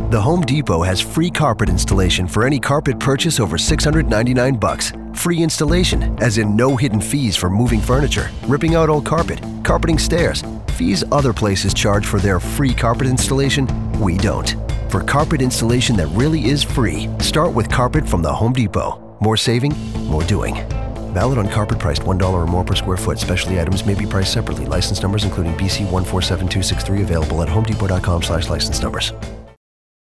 The Home Depot has free carpet installation for any carpet purchase over $699. Free installation, as in no hidden fees for moving furniture, ripping out old carpet, carpeting stairs. Fees other places charge for their free carpet installation, we don't. For carpet installation that really is free, start with carpet from the Home Depot. More saving, more doing. Valid on carpet priced $1 or more per square foot. Specialty items may be priced separately. License numbers including BC 147263 available at homedepot.com/license numbers.